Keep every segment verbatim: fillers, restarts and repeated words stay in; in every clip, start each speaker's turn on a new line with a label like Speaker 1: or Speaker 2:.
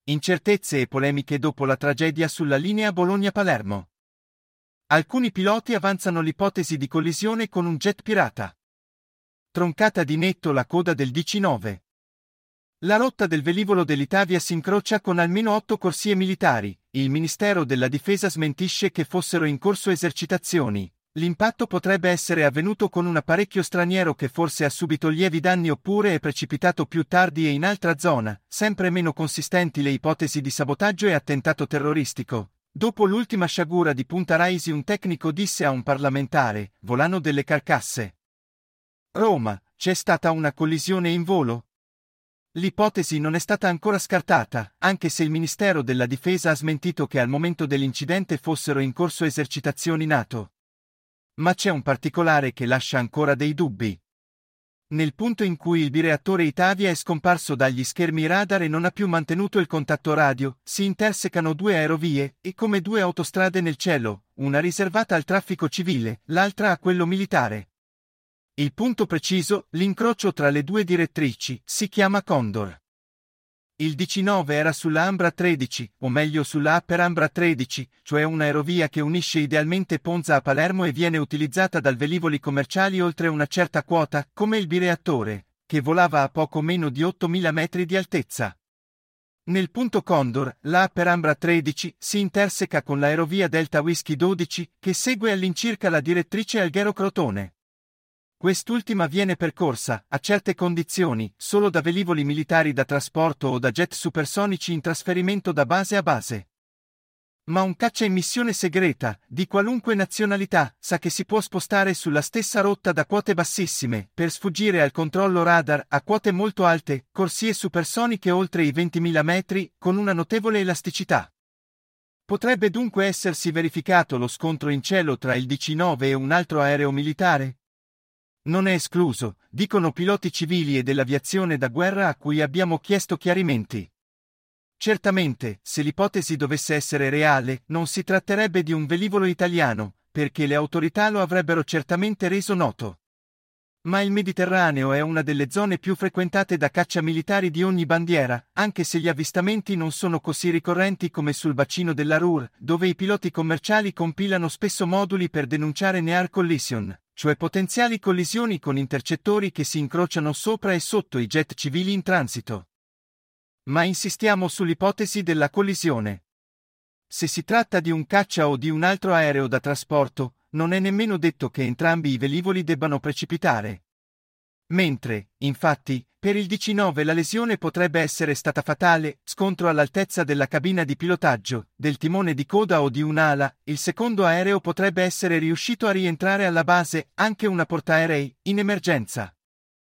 Speaker 1: Incertezze e polemiche dopo la tragedia sulla linea Bologna-Palermo. Alcuni piloti avanzano l'ipotesi di collisione con un jet pirata. Troncata di netto la coda del D C nove. La rotta del velivolo dell'Itavia si incrocia con almeno otto corsie militari. Il Ministero della Difesa smentisce che fossero in corso esercitazioni. L'impatto potrebbe essere avvenuto con un apparecchio straniero che forse ha subito lievi danni oppure è precipitato più tardi e in altra zona. Sempre meno consistenti le ipotesi di sabotaggio e attentato terroristico. Dopo l'ultima sciagura di Punta Raisi, un tecnico disse a un parlamentare: volano delle carcasse. Roma, c'è stata una collisione in volo? L'ipotesi non è stata ancora scartata, anche se il Ministero della Difesa ha smentito che al momento dell'incidente fossero in corso esercitazioni NATO. Ma c'è un particolare che lascia ancora dei dubbi. Nel punto in cui il bireattore Itavia è scomparso dagli schermi radar e non ha più mantenuto il contatto radio, si intersecano due aerovie, e come due autostrade nel cielo, una riservata al traffico civile, l'altra a quello militare. Il punto preciso, l'incrocio tra le due direttrici, si chiama Condor. Il D C nove era sulla Ambra tredici, o meglio sulla Upper Ambra tredici, cioè un'aerovia che unisce idealmente Ponza a Palermo e viene utilizzata dal velivoli commerciali oltre una certa quota, come il bireattore, che volava a poco meno di ottomila metri di altezza. Nel punto Condor, la Upper Ambra tredici si interseca con l'aerovia Delta Whisky dodici, che segue all'incirca la direttrice Alghero-Crotone. Quest'ultima viene percorsa, a certe condizioni, solo da velivoli militari da trasporto o da jet supersonici in trasferimento da base a base. Ma un caccia in missione segreta, di qualunque nazionalità, sa che si può spostare sulla stessa rotta da quote bassissime, per sfuggire al controllo radar, a quote molto alte, corsie supersoniche oltre i ventimila metri, con una notevole elasticità. Potrebbe dunque essersi verificato lo scontro in cielo tra il D C nove e un altro aereo militare? Non è escluso, dicono piloti civili e dell'aviazione da guerra a cui abbiamo chiesto chiarimenti. Certamente, se l'ipotesi dovesse essere reale, non si tratterebbe di un velivolo italiano, perché le autorità lo avrebbero certamente reso noto. Ma il Mediterraneo è una delle zone più frequentate da cacciamilitari di ogni bandiera, anche se gli avvistamenti non sono così ricorrenti come sul bacino della Ruhr, dove i piloti commerciali compilano spesso moduli per denunciare near collision, cioè potenziali collisioni con intercettori che si incrociano sopra e sotto i jet civili in transito. Ma insistiamo sull'ipotesi della collisione. Se si tratta di un caccia o di un altro aereo da trasporto, non è nemmeno detto che entrambi i velivoli debbano precipitare. Mentre, infatti, per il D C nove la lesione potrebbe essere stata fatale, scontro all'altezza della cabina di pilotaggio, del timone di coda o di un'ala, il secondo aereo potrebbe essere riuscito a rientrare alla base, anche una portaerei, in emergenza.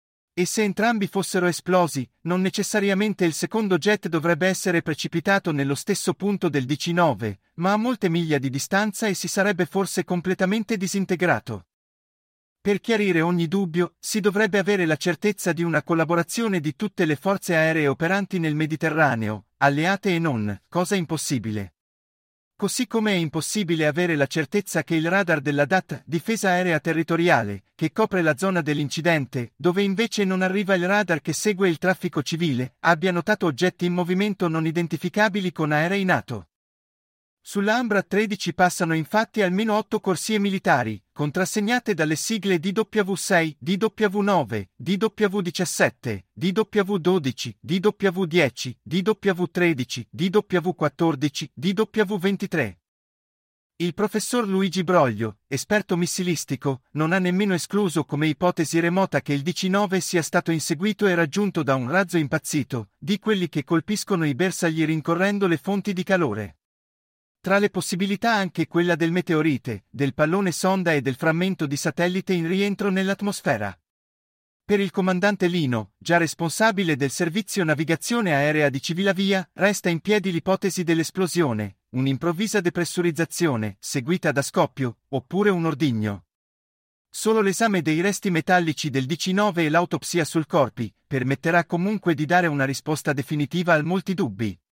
Speaker 1: E se entrambi fossero esplosi, non necessariamente il secondo jet dovrebbe essere precipitato nello stesso punto del D C nove, ma a molte miglia di distanza e si sarebbe forse completamente disintegrato. Per chiarire ogni dubbio, si dovrebbe avere la certezza di una collaborazione di tutte le forze aeree operanti nel Mediterraneo, alleate e non, cosa impossibile. Così come è impossibile avere la certezza che il radar della D A T, Difesa Aerea Territoriale, che copre la zona dell'incidente, dove invece non arriva il radar che segue il traffico civile, abbia notato oggetti in movimento non identificabili con aerei NATO. Sulla Ambra tredici passano infatti almeno otto corsie militari, contrassegnate dalle sigle D W sei, D W nove, D W diciassette, D W dodici, D W dieci, D W tredici, D W quattordici, D W ventitré. Il professor Luigi Broglio, esperto missilistico, non ha nemmeno escluso come ipotesi remota che il D C nove sia stato inseguito e raggiunto da un razzo impazzito, di quelli che colpiscono i bersagli rincorrendo le fonti di calore. Tra le possibilità anche quella del meteorite, del pallone sonda e del frammento di satellite in rientro nell'atmosfera. Per il comandante Lino, già responsabile del servizio navigazione aerea di Civilavia, resta in piedi l'ipotesi dell'esplosione, un'improvvisa depressurizzazione, seguita da scoppio, oppure un ordigno. Solo l'esame dei resti metallici del D C nove e l'autopsia sul corpi, permetterà comunque di dare una risposta definitiva a molti dubbi.